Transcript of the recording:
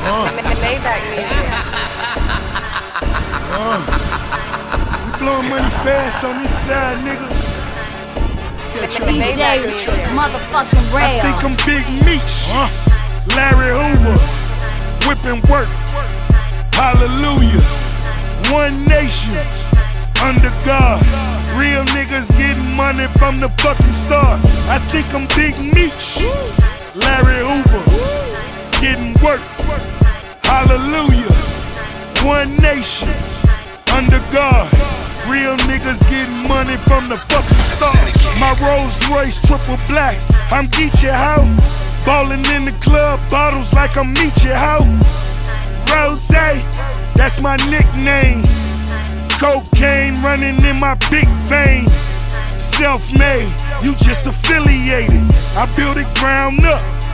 Maybach music. We blowing money fast on this side, nigga. DJ motherfucking Ray. I think I'm Big Meech, Larry Hoover, whipping work. Hallelujah. One nation, under God. Real niggas getting money from the fucking start. I think I'm Big Meech, Larry Hoover, getting work. Hallelujah. One nation, under God. Real niggas getting money from the fucking start. My Rolls Royce triple black, I'm Geechee Ho. Ballin' in the club, bottles like I'm Meechee Ho. Rose, that's my nickname. Cocaine running in my big vein. Self-made, you just affiliated. I built it ground up,